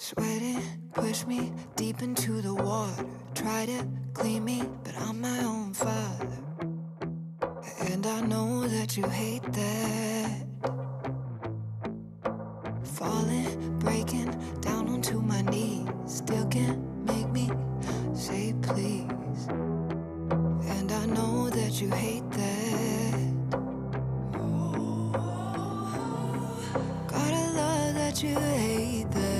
Sweating, push me deep into the water. Try to clean me, but I'm my own father. And I know that you hate that. Falling, breaking down onto my knees. Still can't make me say please. And I know that you hate that. Gotta love that you hate that.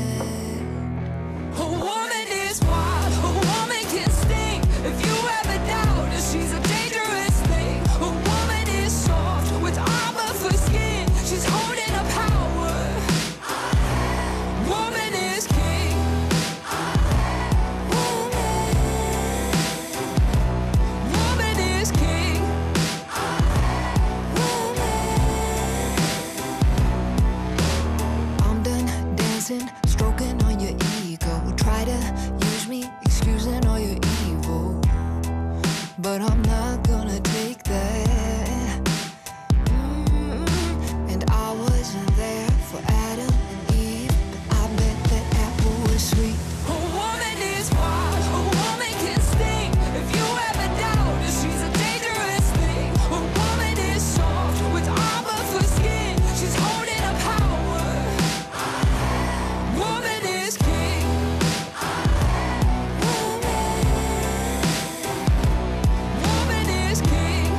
A woman is wild, a woman can sting. If you ever doubt her, she's a dangerous thing. A woman is soft with armor for skin. She's holding a power. Woman is king. Woman is king. I'm done dancing, stroking on your ego. Try to use me, excusing all your evil. But I'm not gonna take that. And I wasn't there for Adam and Eve, but I bet that apple was sweet. A woman is wild, a woman can sting. If you ever doubt her, she's a dangerous thing. A woman is soft with armor for skin. She's holding a power. Woman is king. Woman is king.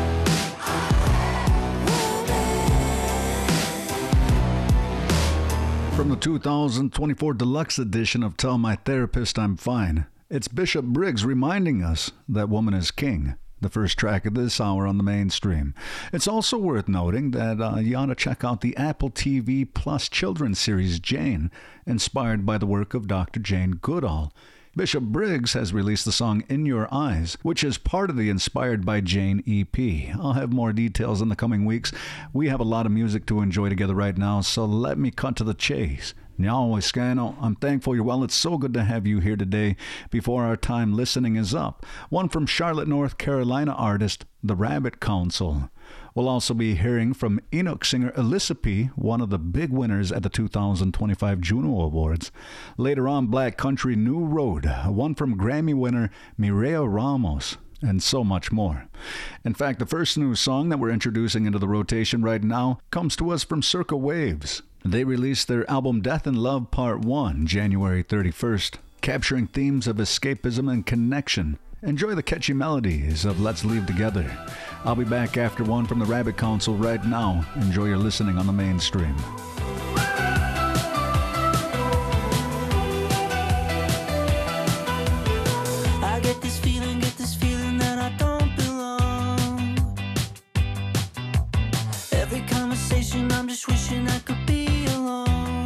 From the 2024 deluxe edition of Tell My Therapist I'm Fine, it's Bishop Briggs reminding us that woman is king, the first track of this hour on the mainstream. It's also worth noting that you ought to check out the Apple TV Plus children's series Jane, inspired by the work of Dr. Jane Goodall. Bishop Briggs has released the song In Your Eyes, which is part of the Inspired by Jane EP. I'll have more details in the coming weeks. We have a lot of music to enjoy together right now, so let me cut to the chase. Nyawa Scano, I'm thankful you're well. It's so good to have you here today before our time listening is up. One from Charlotte, North Carolina artist, The Rabbit Council. We'll also be hearing from Enoch singer Alyssa P., one of the big winners at the 2025 Juno Awards. Later on, Black Country New Road, one from Grammy winner Mireya Ramos, and so much more. In fact, the first new song that we're introducing into the rotation right now comes to us from Circa Waves. They released their album Death and Love Part 1 January 31st, capturing themes of escapism and connection. Enjoy the catchy melodies of Let's Leave Together. I'll be back after one from the Rabbit Council right now. Enjoy your listening on the mainstream. I get this feeling that I don't belong. Every conversation I'm just wishing I could be alone.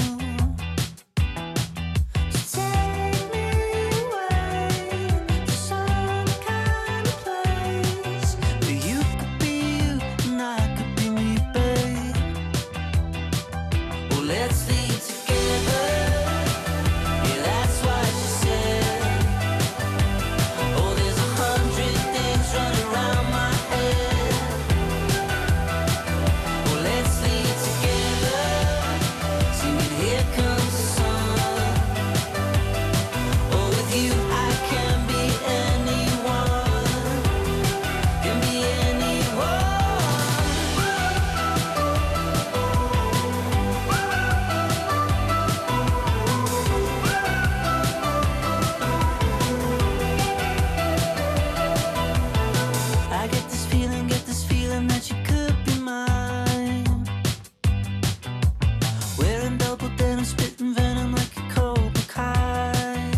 So take me away to some kind of place where you could be you and I could be me, babe. Well, let's leave together. Yeah, that's what she said. Oh, there's 100 things running around my head. Well, let's leave together, singing Here Comes the Sun. Oh, with you I can be anyone, can be I get this feeling that you could be mine. Wearing double denim, spitting venom like a Cobra Kai.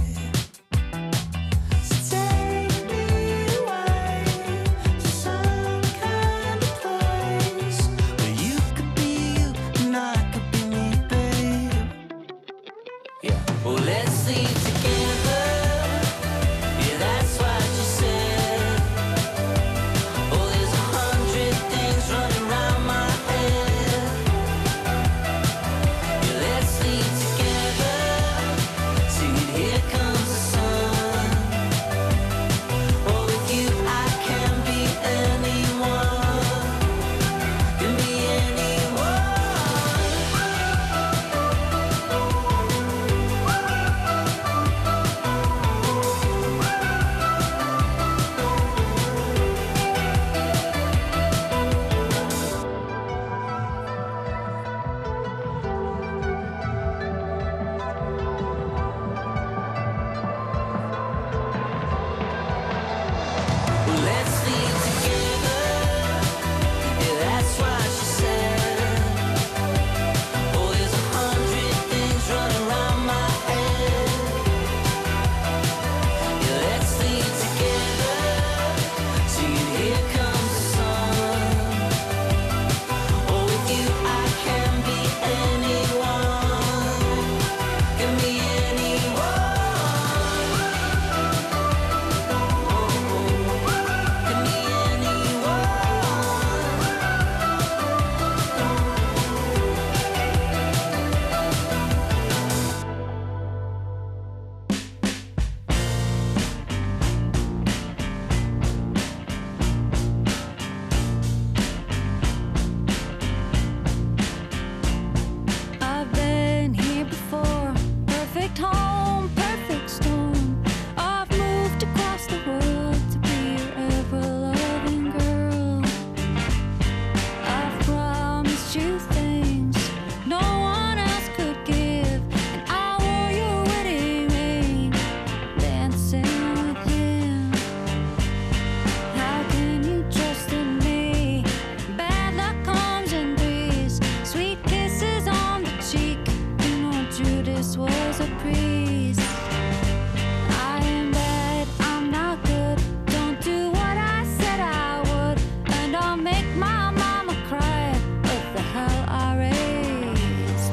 So take me away to some kind of place where you could be you and I could be me, babe. Yeah. Well, let's leave together. Yeah, that's what you said. Oh, there's 100 things running around my head. Yeah, let's leave together, singing Here Comes the Sun. Oh, with you I can be anyone, can be anyone. I've been here before. Perfect home, perfect storm. I've moved across the world to be your ever-loving girl. I've promised you things no one else could give, and I wore your wedding ring, dancing with him. How can you trust in me? Bad luck comes in threes. Sweet kisses on the cheek. You know Judas was a priest. I am bad, I'm not good. Don't do what I said I would, and I'll make my mama cry. What the hell I raised.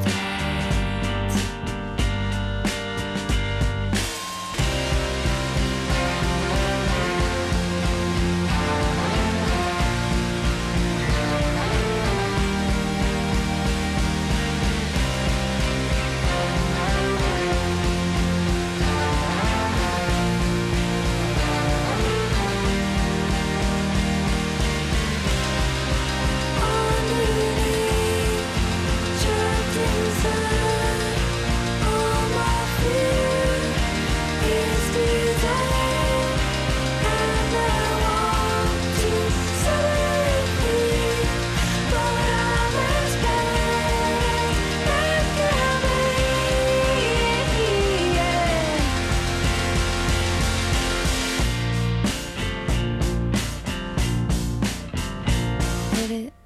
Trapped inside, all my fear is desire, and I want to set it free, but I'm as bad as can be. Hit it.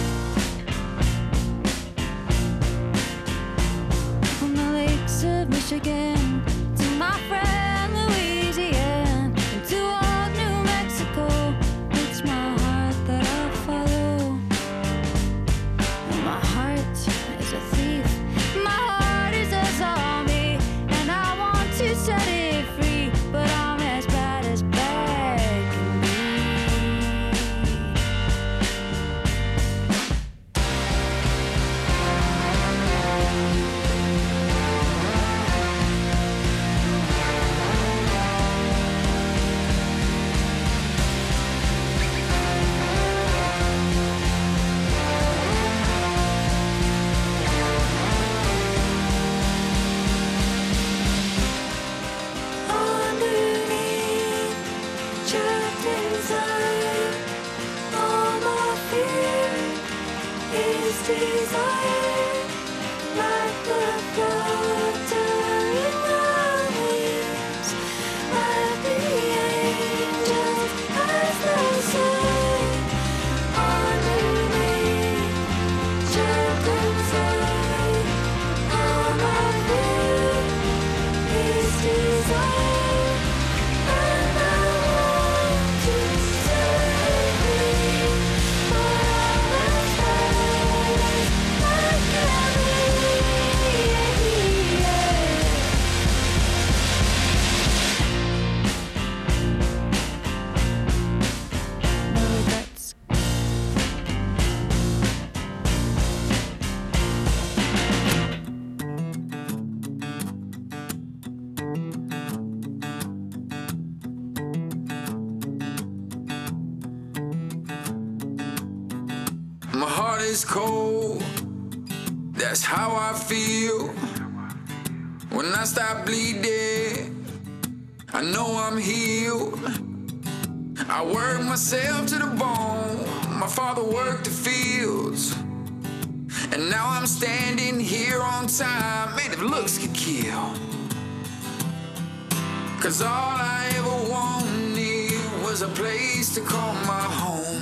From the lakes of Michigan to my friend Louisiana, and to old New Mexico, it's my heart that I follow. And my heart is a thief, my heart is a zombie, and I want to set it free, but I'm as bad can be. Underneath, trapped inside, all my fear is desire, like the fluttering of wings, like the angels as they sing. Underneath, trapped inside, all my fear is desire, and I want to set it free, but I'm as bad as can be. No regrets. My heart is cold, that's how I feel. When I stop bleeding, I know I'm healed. I work myself to the bone, my father worked the fields, and now I'm standing here on time, made of looks could kill. 'Cause all I ever wanted was a place to call my home.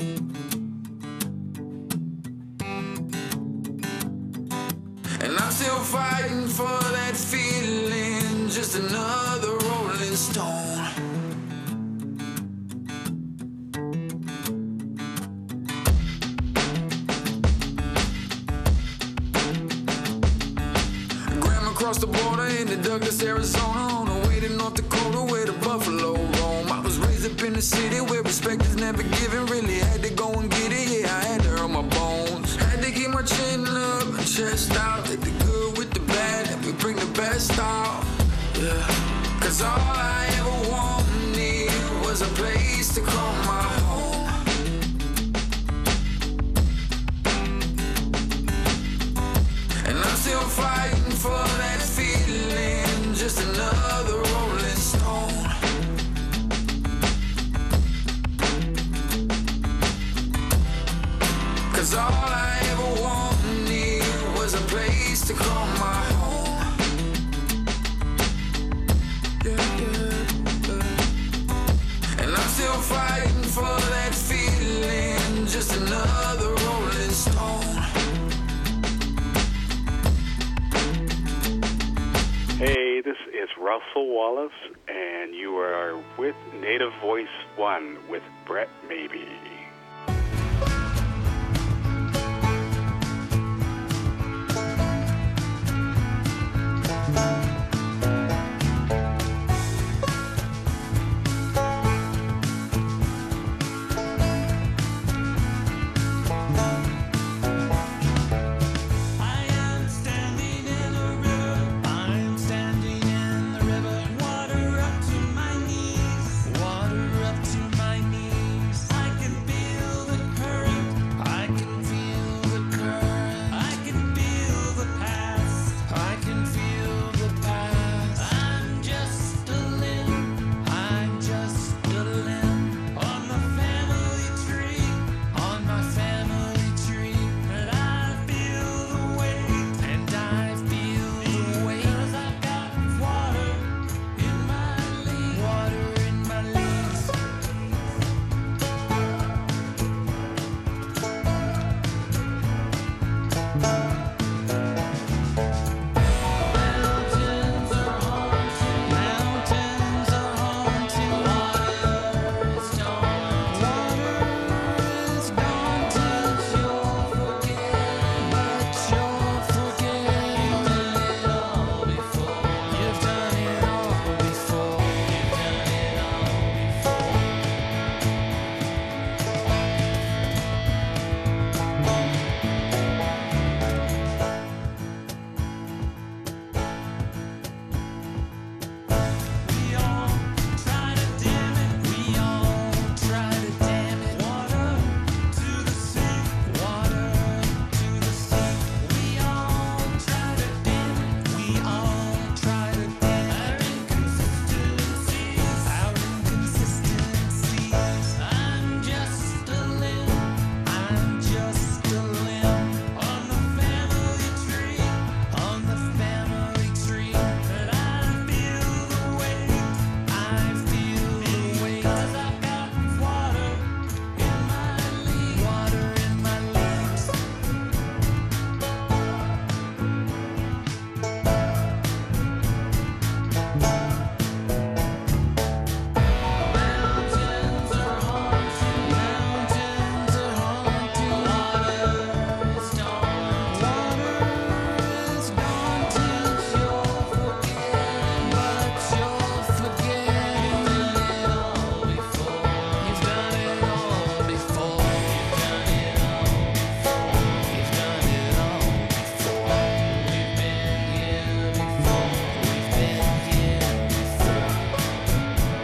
And I'm still fighting for that feeling, just another rolling stone. Grandma crossed the border in to Douglas, Arizona, on the way to North Dakota, where the buffalo roam. I was raised up in the city where respect is never given. Really had to go and get it, yeah, I had to earn my bones. Had to keep my chin up and chest out. Take the good with the bad, and we bring the best out. Yeah, cause all I ever wanted was a place to call my home. And I'm still fighting for that feeling, just another rolling stone. Cause all I ever wanted was a place to call my home. Yeah, yeah, yeah. And I'm still fighting for that feeling, just another rolling stone. Hey, this is Russell Wallace, and you are with Native Voice One with Brett Maybe. I am standing in a river. I am standing in the river. Water up to my knees. Water up to my knees. I can feel the current. I can feel the current. I can feel the past. I can feel the past. I'm just a limb. I'm just a limb on the family tree. On my family tree. But I feel the weight. And I feel the weight. 'Cause I've got water in my leaves. Water in my leaves. Mountains are home to mountains are home to water is gone. Water is gone till you're forgetting, but you're forgetting. You've done it all before. You've done it all before. You've done it all before. We all try to dam it. We all try to dam it. Water to the sea. Water to the sea. We all try to dam it. We all try to dam it. Our inconsistencies. Our inconsistencies. I'm just a limb. I'm just a limb on the family tree. On the family tree. But I feel the weight. I feel the weight. 'Cause I've got water in my leaves. Water in my leaves. Mountains are home to mountains are home to water is gone. Water is gone till you're forgetting, but you're forgetting. You've done it all before. You've done it all before. You've done it all before. We've been here before. We've been here before.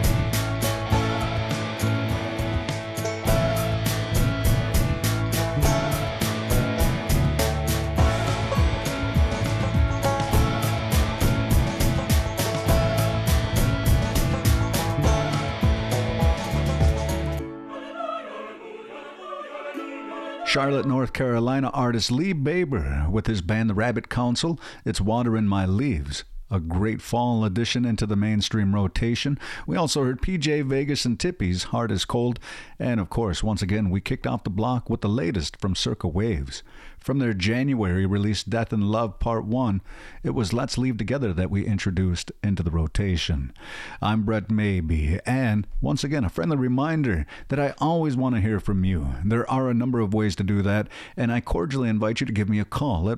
Charlotte, North Carolina artist Lee Baber with his band The Rabbit Council. It's Water in My Leaves. A great fall addition into the mainstream rotation. We also heard PJ Vegas and Tippy's Heart is Cold. And of course, once again, we kicked off the block with the latest from Circa Waves. From their January release Death and Love Part 1, it was Let's Leave Together that we introduced into the rotation. I'm Brett Maybe, and once again, a friendly reminder that I always want to hear from you. There are a number of ways to do that, and I cordially invite you to give me a call at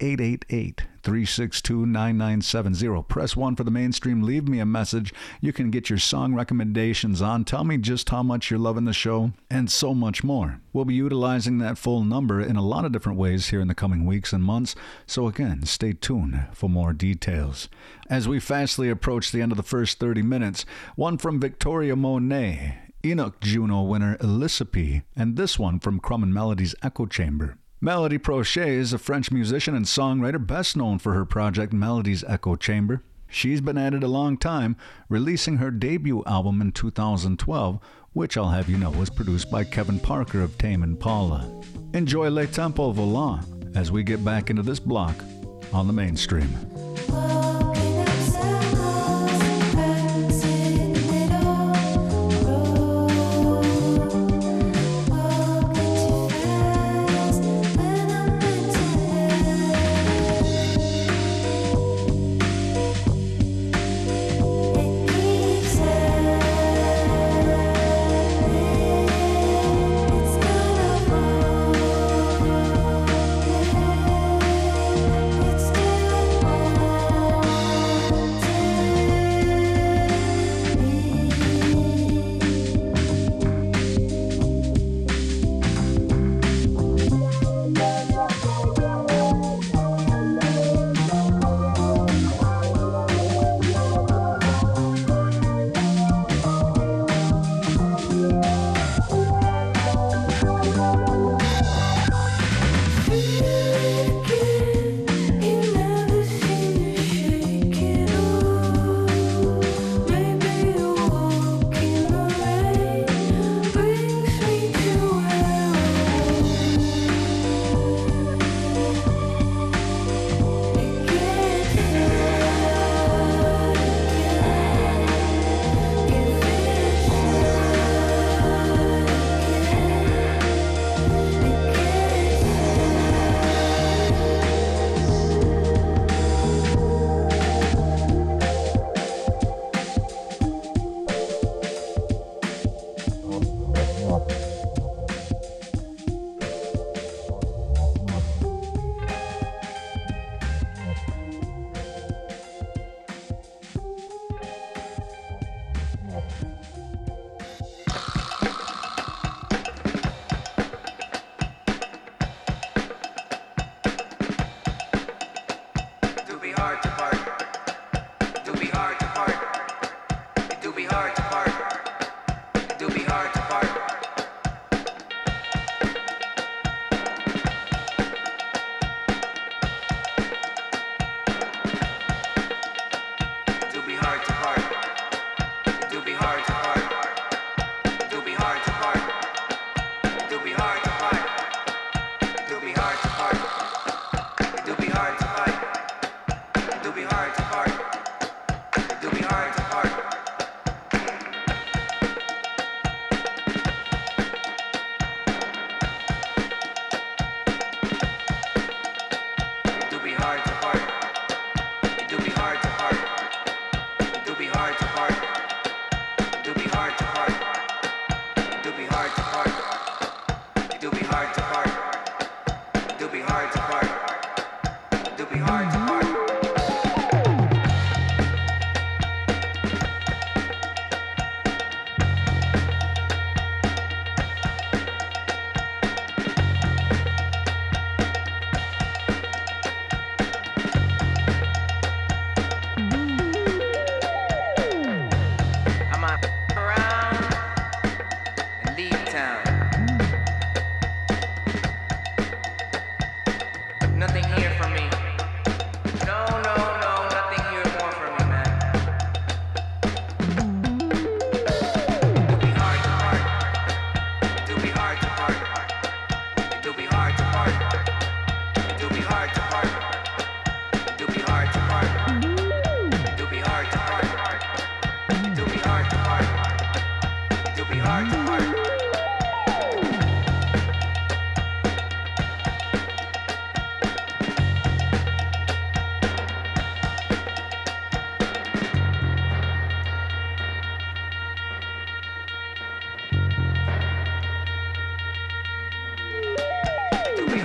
1-888-362-9970. Press 1 for the mainstream. Leave me a message. You can get your song recommendations on. Tell me just how much you're loving the show, and so much more. We'll be utilizing that full number in a lot of different ways here in the coming weeks and months, so again, stay tuned for more details. As we fastly approach the end of the first 30 minutes, one from Victoria Monet, Enoch Juno winner Elysipie, and this one from Crumb and Melody's Echo Chamber. Melody Prochet is a French musician and songwriter best known for her project Melody's Echo Chamber. She's been at it a long time, releasing her debut album in 2012, which I'll have you know was produced by Kevin Parker of Tame Impala. Enjoy Le Tempo Volant as we get back into this block on the mainstream.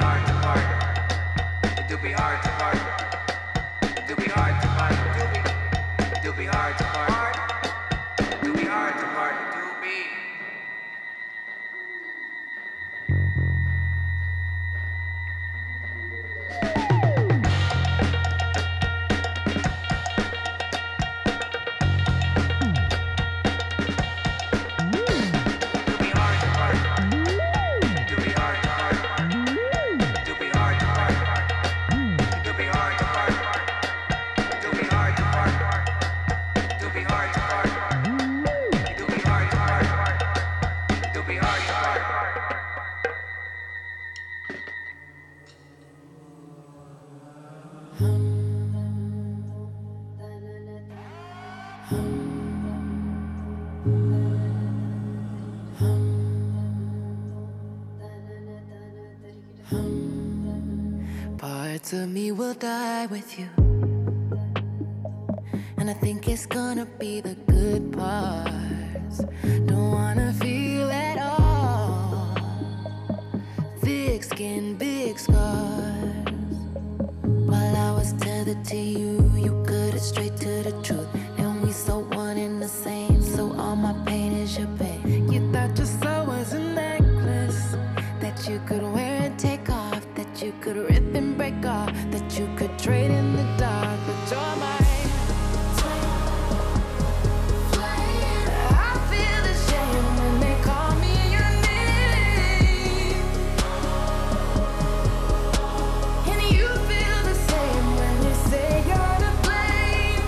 hard to part. It do be hard to part. It do be hard to part. It do be hard to part. It do be hard to part. It do be. Parts of me will die with you, and I think it's gonna be the good parts. Don't wanna feel at all. Thick skin, big scars. While I was tethered to you, you cut it straight to the truth, and we so one and the same. So all my pain is your pain. You thought your soul was a necklace that you could wear and take off, that you could rip and break off, that you could trade in the dark, but you're mine. I feel the shame when they call me your name, and you feel the same when they say you're to blame.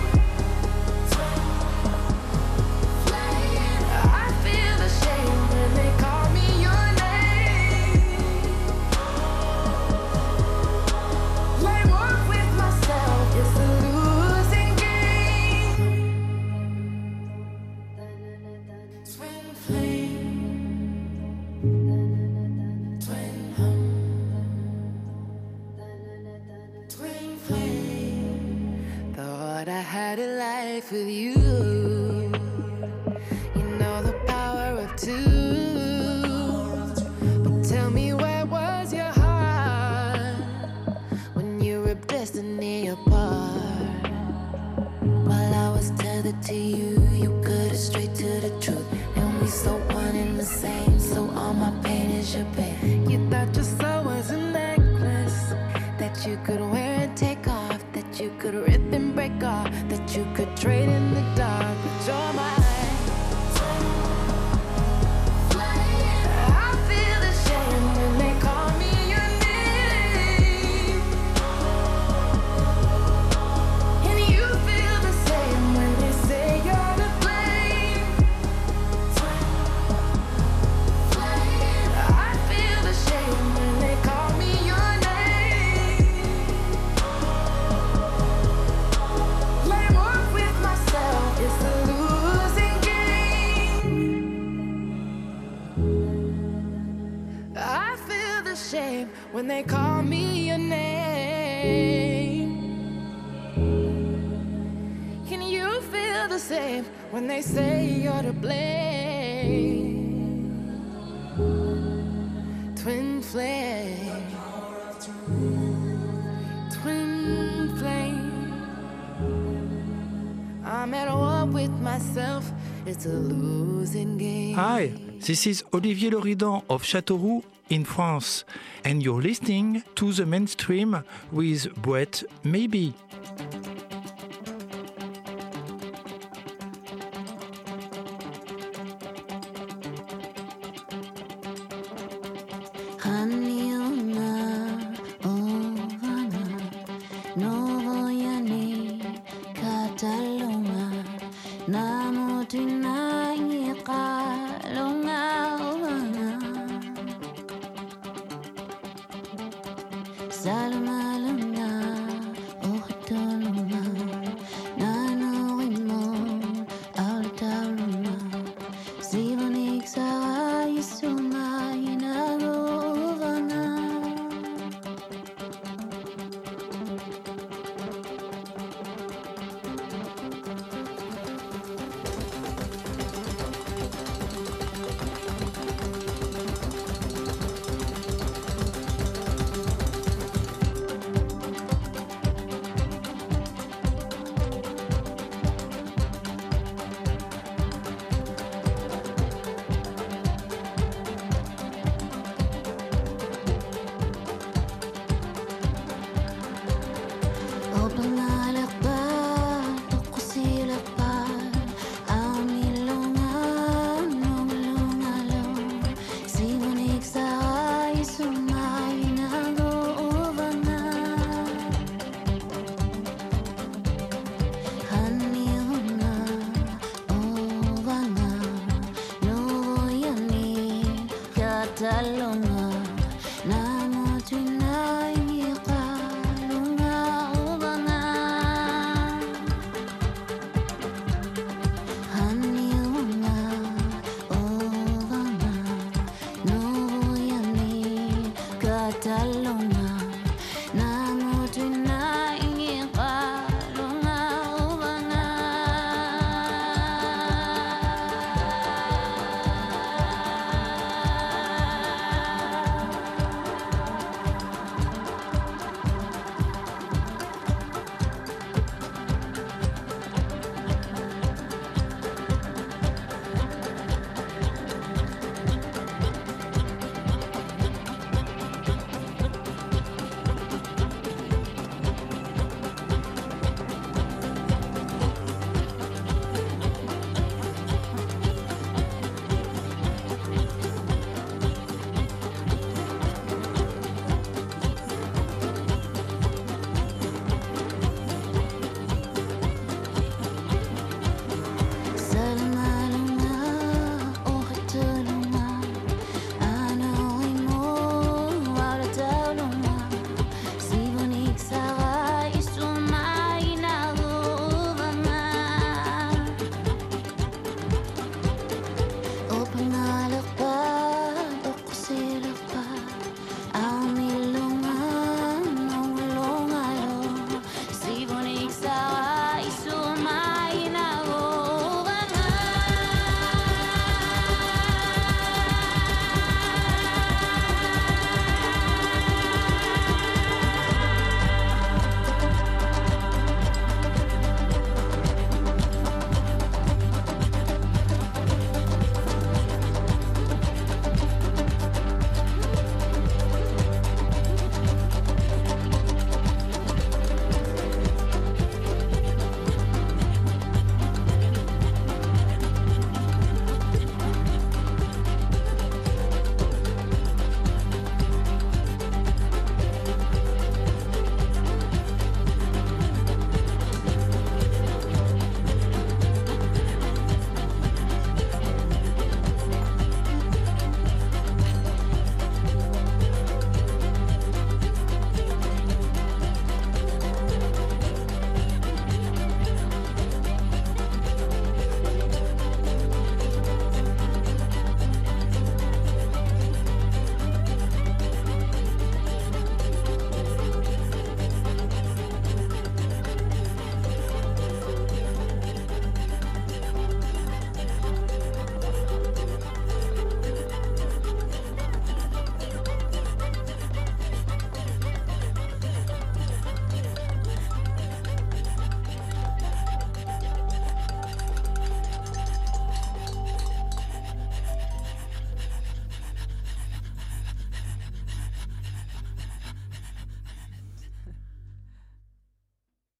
I feel the shame when they call me your name. Like work with myself, it's a losing game. Twin flame, twin flame. Thought I had a life with you. You know the power of two. But tell me, where was your heart when you ripped destiny apart? While I was tethered to you, you cut it straight to the truth, and we so one and the same. So all my pain is your pain. You thought your soul was a necklace that you could wear and take off, that you could rip and break off, that you could trade in the dark, but you're mine. I feel the shame when they call me your name, and you feel the same when they say you're to blame. I feel the shame when they call me your name. Like work with myself, it's a losing game. I feel the shame when they call me your name. Can you feel the same when they say you're to blame? Twin flame, twin flame. I'm at war with myself, it's a losing game. Hi, this is Olivier Loridan of Châteauroux in France, and you're listening to The Mainstream with Brett Maybe. Catalunya.